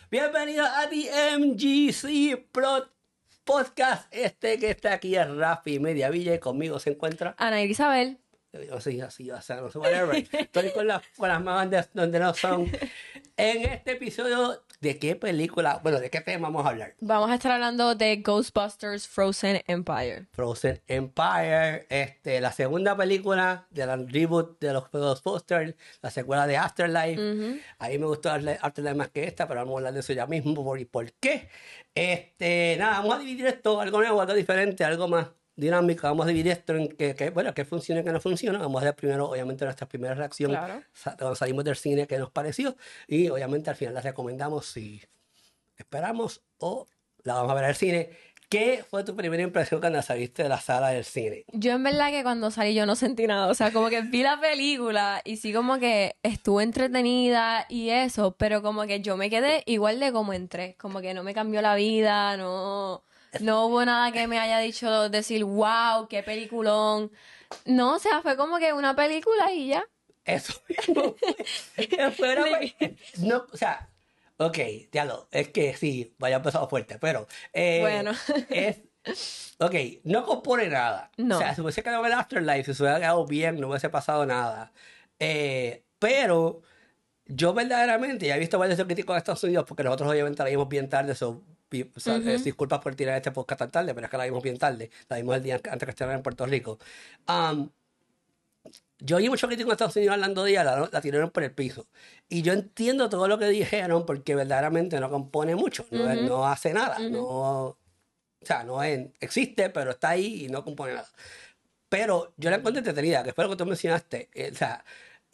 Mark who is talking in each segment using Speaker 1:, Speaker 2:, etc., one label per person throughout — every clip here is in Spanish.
Speaker 1: Bienvenidos a DMGC Podcast. Que está aquí es Rafi Mediavilla y conmigo se encuentra
Speaker 2: Ana Isabel.
Speaker 1: Sí, así, o sea, no sé, whatever. Estoy con las manos donde no son. En este episodio, ¿de qué película? Bueno, ¿de qué tema vamos a hablar?
Speaker 2: Vamos a estar hablando de Ghostbusters Frozen Empire.
Speaker 1: Frozen Empire, la segunda película de la reboot de los Ghostbusters, la secuela de Afterlife. A mí me gustó Afterlife más que esta, pero vamos a hablar de eso ya mismo. ¿Por qué? Nada, vamos a dividir esto, algo nuevo, algo diferente, algo más dinámico. Vamos a dividir esto en que funciona y que no funciona. Vamos a ver primero, obviamente, nuestra primera reacción.
Speaker 2: Claro.
Speaker 1: Cuando salimos del cine, qué nos pareció. Y, obviamente, al final la recomendamos si esperamos o la vamos a ver al cine. ¿Qué fue tu primera impresión cuando saliste de la sala del cine?
Speaker 2: Yo en verdad que cuando salí yo no sentí nada, o sea, como que vi la película y sí como que estuve entretenida y eso, pero como que yo me quedé igual de como entré, como que no me cambió la vida, no hubo nada que me haya dicho decir, wow, qué peliculón. No, o sea, fue como que una película y ya.
Speaker 1: Eso mismo. No, o sea, ok, diablo, es que sí, vaya empezado fuerte, pero
Speaker 2: Bueno.
Speaker 1: ok, no compone nada.
Speaker 2: No.
Speaker 1: O sea, si hubiese quedado el Afterlife, si se hubiera quedado bien, no hubiese pasado nada. Pero yo verdaderamente ya he visto varios críticos de Estados Unidos, porque nosotros obviamente la vimos bien tarde, disculpas por tirar este podcast tan tarde, pero es que la vimos bien tarde, la vimos el día antes que estuvieran en Puerto Rico. Yo oí muchos críticos de Estados Unidos hablando de ella, la tiraron por el piso. Y yo entiendo todo lo que dijeron, porque verdaderamente no compone mucho, no hace nada, o sea, existe, pero está ahí y no compone nada. Pero yo la encontré entretenida, que fue lo que tú mencionaste. O sea,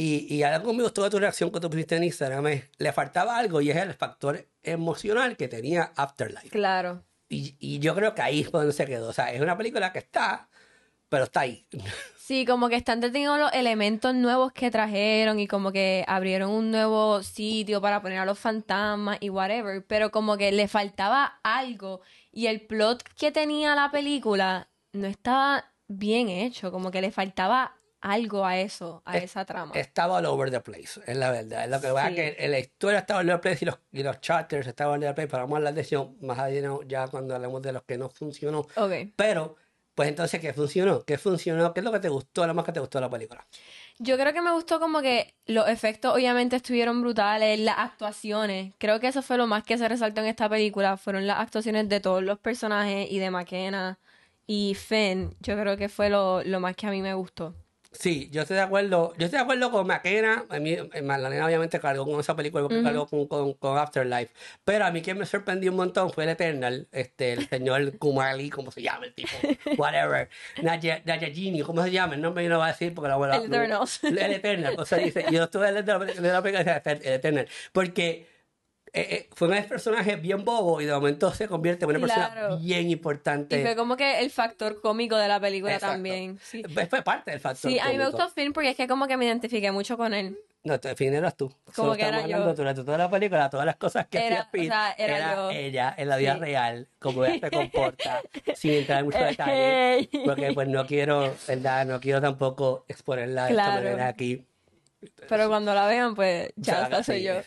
Speaker 1: y algo me gustó de tu reacción que tú pusiste en Instagram, le faltaba algo y es el factor emocional que tenía Afterlife.
Speaker 2: Claro.
Speaker 1: Y yo creo que ahí es donde se quedó. O sea, es una película que está, pero está ahí.
Speaker 2: Sí, como que están deteniendo los elementos nuevos que trajeron y como que abrieron un nuevo sitio para poner a los fantasmas y whatever, pero como que le faltaba algo y el plot que tenía la película no estaba bien hecho, como que le faltaba algo a eso, a esa trama.
Speaker 1: Estaba all over the place, es la verdad. Es lo que va que la historia estaba all over the place y los charters estaban all over the place, pero vamos a hablar de eso más adelante ya cuando hablemos de los que no funcionó.
Speaker 2: Okay.
Speaker 1: Pero pues entonces, ¿qué funcionó? ¿Qué funcionó? ¿Qué es lo que te gustó, lo más que te gustó de la película?
Speaker 2: Yo creo que me gustó como que los efectos obviamente estuvieron brutales, las actuaciones. Creo que eso fue lo más que se resaltó en esta película, fueron las actuaciones de todos los personajes y de McKenna y Finn. Yo creo que fue lo más que a mí me gustó.
Speaker 1: Sí, yo estoy de acuerdo con McKenna. A mí, Magdalena obviamente cargó con esa película, porque cargó con Afterlife. Pero a mí quien me sorprendió un montón fue el Eternal, el señor Kumali, ¿cómo se llama el tipo? Whatever. Nayagini, ¿cómo se llama? El nombre yo no voy a decir porque la abuela...
Speaker 2: El Eternal.
Speaker 1: El Eternal, o sea, dice, yo estuve de la película, el Eternal. Porque fue un personaje bien bobo y de momento se convierte en una persona bien importante.
Speaker 2: Y fue como que el factor cómico de la película. Exacto. También.
Speaker 1: Sí. Fue parte del factor
Speaker 2: cómico.
Speaker 1: Sí,
Speaker 2: a mí me gustó Finn porque es que como que me identifiqué mucho con él.
Speaker 1: No, Finn eras tú.
Speaker 2: Como que era yo.
Speaker 1: Durante toda la película, todas las cosas que hacía Finn,
Speaker 2: o sea, era yo.
Speaker 1: Ella en la vida real, como ella se comporta, sin entrar en mucho detalle, porque pues no quiero, ¿verdad? No quiero tampoco exponerla de esta manera aquí.
Speaker 2: Pero cuando la vean, pues ya esta soy yo.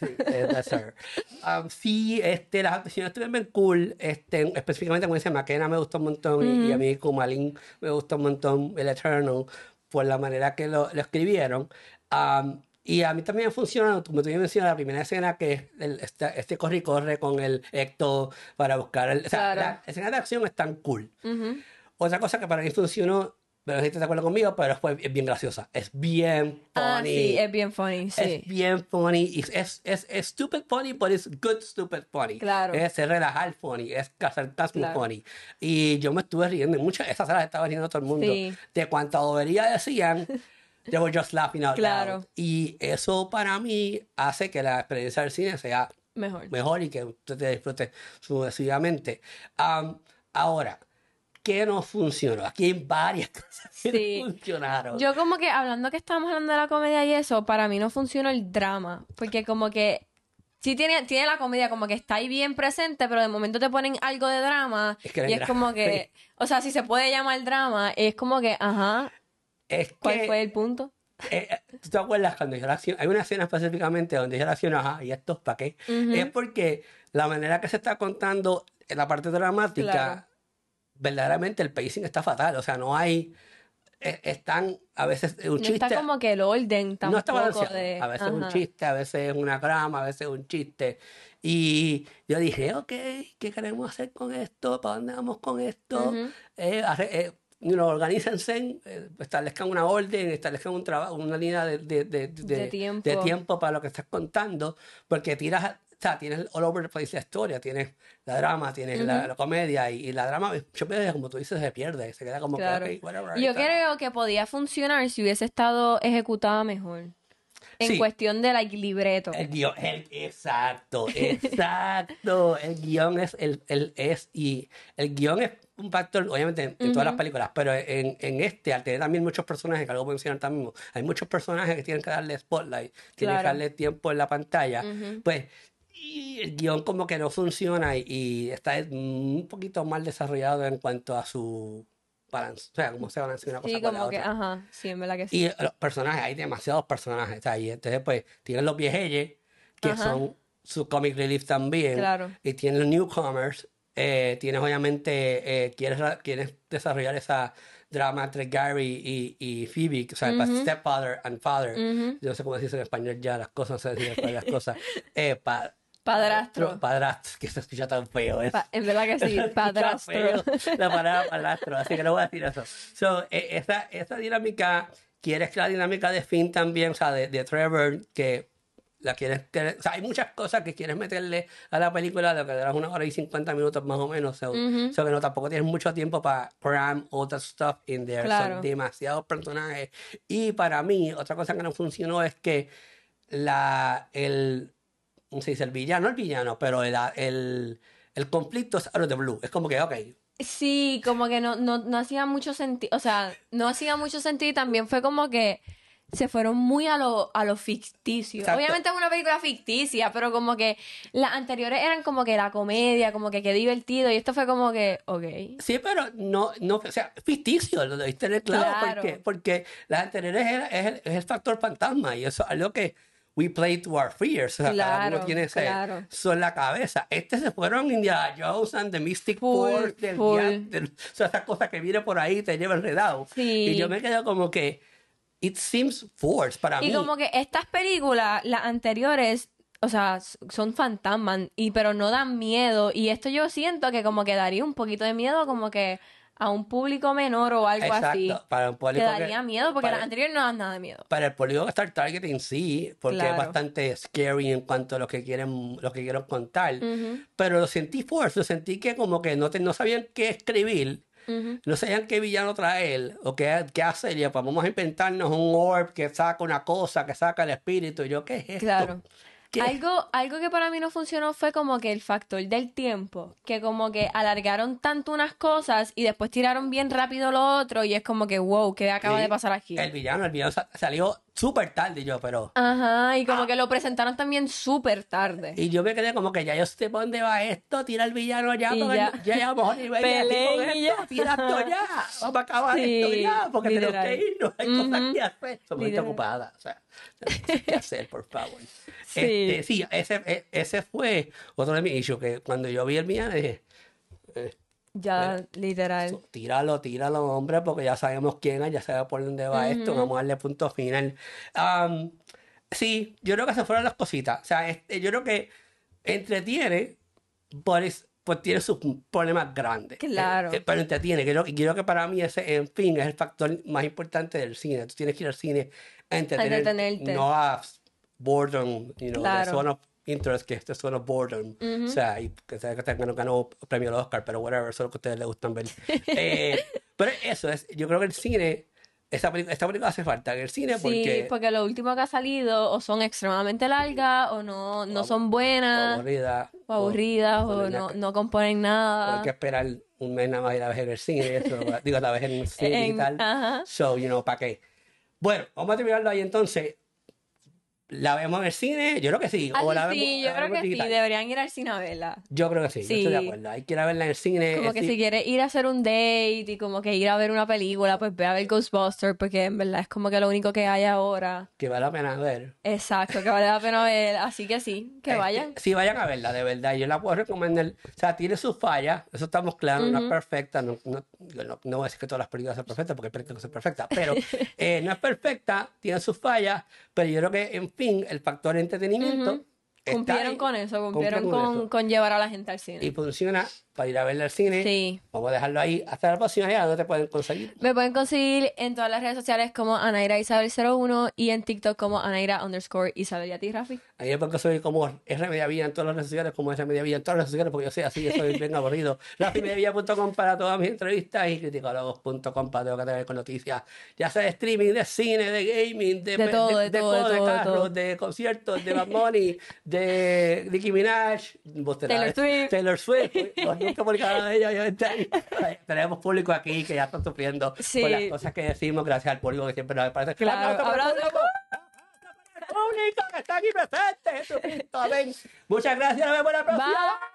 Speaker 1: Sí, las actuaciones estuvieron bien cool. Específicamente, como dice McKenna, me gustó un montón. Y a mí, Kumalin, me gustó un montón. El Eternal, por la manera que lo escribieron. Y a mí también funcionó, como tú mencionas, la primera escena, que es este corre y corre con el Ecto para buscar. O sea, las escenas de acción están cool. Otra cosa que para mí funcionó. Pero no sé si te acuerdas conmigo, pero es bien graciosa. Es bien funny.
Speaker 2: Sí, es bien funny, sí.
Speaker 1: Es bien funny. Es stupid funny, but it's good stupid funny.
Speaker 2: Claro.
Speaker 1: Es relajar funny. Es sarcasmo funny. Y yo me estuve riendo. Muchas de esas se las estaba riendo todo el mundo.
Speaker 2: Sí.
Speaker 1: De cuánta bobería decían, they were just laughing out loud. Y eso para mí hace que la experiencia del cine sea mejor y que usted te disfrute sucesivamente. Ahora, ¿qué no funcionó? Aquí hay varias cosas que no funcionaron.
Speaker 2: Yo como que, hablando que estábamos hablando de la comedia y eso, para mí no funcionó el drama. Porque como que sí tiene la comedia como que está ahí bien presente, pero de momento te ponen algo de drama. Y es como que, o sea, si se puede llamar drama, es como que, ajá, ¿cuál fue el punto?
Speaker 1: ¿Tú te acuerdas cuando yo reacciono? Hay una escena específicamente donde yo reacciono, ajá, ¿y esto es para qué? Es porque la manera que se está contando en la parte dramática,
Speaker 2: Claro.
Speaker 1: verdaderamente el pacing está fatal. O sea, no hay... están a veces un
Speaker 2: No está
Speaker 1: chiste...
Speaker 2: como que el orden
Speaker 1: No está
Speaker 2: tampoco
Speaker 1: balanceado. A
Speaker 2: de...
Speaker 1: veces es un
Speaker 2: Ajá.
Speaker 1: chiste, a veces es una drama, a veces es un chiste. Y yo dije, ok, ¿qué queremos hacer con esto? ¿Para dónde vamos con esto?
Speaker 2: Ujú.
Speaker 1: Organícense, establezcan una orden, establezcan un trabajo, una línea
Speaker 2: De
Speaker 1: de
Speaker 2: tiempo.
Speaker 1: tiempo para lo que estás contando, porque tiras, o sea, tienes all over the place la historia, tienes la drama, tienes la comedia, y la drama, yo pienso, como tú dices, se pierde, se queda como
Speaker 2: Claro.
Speaker 1: que, ok, whatever.
Speaker 2: Y yo
Speaker 1: está.
Speaker 2: creo que podía funcionar si hubiese estado ejecutada mejor. En
Speaker 1: Sí.
Speaker 2: cuestión de like, libreto.
Speaker 1: El guión, exacto, exacto. El guión y el guión es un factor, obviamente, en todas las películas, pero en este, al tener también muchos personajes, que algo puedo mencionar también, hay muchos personajes que tienen que darle spotlight, tienen que
Speaker 2: Claro.
Speaker 1: darle tiempo en la pantalla, pues, y el guión como que no funciona y está un poquito mal desarrollado en cuanto a su balance, o sea, cómo se balancea una cosa
Speaker 2: Sí,
Speaker 1: con la
Speaker 2: como que,
Speaker 1: otra.
Speaker 2: ajá, sí, en verdad que
Speaker 1: Y
Speaker 2: sí.
Speaker 1: los personajes, hay demasiados personajes. O sea, y entonces, pues, tienen los viejeyes, que
Speaker 2: Ajá.
Speaker 1: son su comic relief también.
Speaker 2: Claro.
Speaker 1: Y tienen los newcomers. Tienes, obviamente, quieres desarrollar esa drama entre Gary y Phoebe, o sea, stepfather and father. Yo no sé cómo se dice en español ya las cosas, no sé decir las cosas.
Speaker 2: Padrastro.
Speaker 1: Padrastro, que se escucha tan feo.
Speaker 2: En verdad que sí, padrastro.
Speaker 1: La palabra padrastro, así que no voy a decir eso. So, esa dinámica, quieres que la dinámica de Finn también, o sea, de Trevor, que la quieres tener, o sea, hay muchas cosas que quieres meterle a la película, de lo que duras 1 hora y 50 minutos más o menos, so que no, tampoco tienes mucho tiempo para cram other stuff in there,
Speaker 2: Claro.
Speaker 1: son demasiados personajes. Y para mí, otra cosa que no funcionó es que ¿cómo se dice? El villano, pero el conflicto es out of the blue. Es como que, ok,
Speaker 2: Sí, como que no hacía mucho sentido, o sea, no hacía mucho sentido y también fue como que se fueron muy a lo ficticio.
Speaker 1: Exacto.
Speaker 2: Obviamente es una película ficticia, pero como que las anteriores eran como que la comedia, como que qué divertido, y esto fue como que, ok.
Speaker 1: sí, pero no, o sea, ficticio, lo debiste tener claro,
Speaker 2: Claro.
Speaker 1: porque las anteriores es el factor fantasma, y eso es algo que we play to our fears, o sea, cada uno
Speaker 2: Claro,
Speaker 1: tiene
Speaker 2: claro.
Speaker 1: eso en la cabeza. Se fueron Indiana Jones and the Mystic
Speaker 2: Full,
Speaker 1: Force,
Speaker 2: full.
Speaker 1: o sea, esas cosas que viene por ahí te lleva enredado.
Speaker 2: Sí.
Speaker 1: Y yo me quedo como que, it seems forced para
Speaker 2: Y
Speaker 1: mí.
Speaker 2: como que estas películas, las anteriores, o sea, son fantasmas, pero no dan miedo. Y esto yo siento que como que daría un poquito de miedo como que a un público menor o algo
Speaker 1: Exacto,
Speaker 2: así.
Speaker 1: para un
Speaker 2: Que
Speaker 1: público
Speaker 2: daría miedo, porque
Speaker 1: para-
Speaker 2: las anteriores no dan nada de miedo.
Speaker 1: para el público que está targeting sí, porque
Speaker 2: Claro.
Speaker 1: es bastante scary en cuanto a lo que quieren contar. Pero lo sentí force, lo sentí que como que no sabían qué escribir, no sabían qué villano traer o qué hacer. Y pues vamos a inventarnos un orb que saca una cosa, que saca el espíritu. Y yo, ¿qué es esto?
Speaker 2: Claro.
Speaker 1: ¿Qué?
Speaker 2: Algo que para mí no funcionó fue como que el factor del tiempo, que como que alargaron tanto unas cosas y después tiraron bien rápido lo otro y es como que wow, ¿qué acaba
Speaker 1: Sí,
Speaker 2: de pasar aquí?
Speaker 1: El villano salió súper tarde, y yo, pero...
Speaker 2: Ajá, y como que lo presentaron también súper tarde.
Speaker 1: Y yo me quedé como que ya yo sé por dónde va esto, tira el villano ya,
Speaker 2: Y
Speaker 1: porque
Speaker 2: ya.
Speaker 1: ya llevamos nivel de aquí con
Speaker 2: Peleen y
Speaker 1: esto,
Speaker 2: ya.
Speaker 1: tira esto ya, vamos a acabar
Speaker 2: Sí,
Speaker 1: esto ya, porque tenemos
Speaker 2: literal.
Speaker 1: que irnos, hay cosas que hacer, somos gente
Speaker 2: Literal.
Speaker 1: ocupada, o sea, tenemos cosas que hacer, por favor.
Speaker 2: Sí.
Speaker 1: Sí, ese fue otro de mis issues, que cuando yo vi el villano dije,
Speaker 2: Ya, literal.
Speaker 1: tíralo, hombre, porque ya sabemos quién es, ya sabemos por dónde va esto, vamos a darle punto final. Sí, yo creo que se fueron las cositas. O sea, yo creo que entretiene, pues tiene sus problemas grandes.
Speaker 2: Claro.
Speaker 1: Pero entretiene. Creo que para mí ese, en fin, es el factor más importante del cine. Tú tienes que ir al cine a
Speaker 2: entretenerte.
Speaker 1: no a boredom,
Speaker 2: Claro.
Speaker 1: the zone of interest, que este zone of boredom. O sea, y que ganó premio al Oscar, pero whatever, eso es lo que a ustedes les gustan ver. Pero eso es, yo creo que el cine, esta película hace falta en el cine
Speaker 2: Sí, porque lo último que ha salido o son extremadamente largas o no son buenas o aburridas o no componen
Speaker 1: hay
Speaker 2: nada.
Speaker 1: que esperar un mes nada más y la vez en el cine, a la vez en el cine digital.
Speaker 2: Ajá.
Speaker 1: So, ¿para qué? Bueno, vamos a terminarlo ahí entonces. ¿La vemos en el cine? Yo creo que sí.
Speaker 2: Ah,
Speaker 1: O la vemos,
Speaker 2: sí, yo
Speaker 1: la
Speaker 2: creo
Speaker 1: vemos
Speaker 2: que sí,
Speaker 1: digital.
Speaker 2: deberían ir al cine a verla.
Speaker 1: Yo creo que sí, yo
Speaker 2: Sí.
Speaker 1: estoy de acuerdo. Hay que ir a verla en el cine.
Speaker 2: Como que
Speaker 1: sí.
Speaker 2: si quieres ir a hacer un date y como que ir a ver una película, pues ve a ver Ghostbusters, porque en verdad es como que lo único que hay ahora.
Speaker 1: Que vale la pena ver.
Speaker 2: Exacto, que vale la pena ver. Así que sí, que vayan.
Speaker 1: Sí, vayan a verla, de verdad. Yo la puedo recomendar. O sea, tiene sus fallas, eso estamos claros, no es perfecta. No voy a decir que todas las películas son perfectas, porque hay películas que son perfectas, pero no es perfecta, tiene sus fallas, pero yo creo que, en fin, el factor entretenimiento está
Speaker 2: Cumplieron
Speaker 1: ahí,
Speaker 2: con eso,
Speaker 1: cumple
Speaker 2: cumplieron
Speaker 1: con eso.
Speaker 2: con llevar a la gente al cine.
Speaker 1: Y funciona para ir a verla al cine.
Speaker 2: Sí.
Speaker 1: Vamos a dejarlo ahí. Hasta la próxima, ya no te pueden conseguir.
Speaker 2: Me pueden conseguir en todas las redes sociales como Anaira Isabel01 y en TikTok como Anaira_Isabel. ¿Y a ti, Rafi?
Speaker 1: A mí me pueden conseguir como R Mediavilla en todas las redes sociales, como R Mediavilla en todas las redes sociales, porque yo soy así, yo soy bien aburrido. RafiMediavilla.com para todas mis entrevistas y criticólogos.com para todo lo que tenga que ver con noticias, ya sea de streaming, de cine, de gaming, de
Speaker 2: todo,
Speaker 1: de
Speaker 2: todo.
Speaker 1: carros, de conciertos, de Bad Bunny, de Nicki Minaj, Taylor Swift. Nunca publicado nada de ella, obviamente. Tenemos público aquí que ya está sufriendo
Speaker 2: Sí.
Speaker 1: por las cosas que decimos, gracias al público que siempre nos parece.
Speaker 2: Claro,
Speaker 1: ¡Aplausos para el
Speaker 2: aplausos.
Speaker 1: público! ¡Público que está aquí presente! Jesucristo, amén. Muchas gracias, nos vemos la próxima.
Speaker 2: Bye.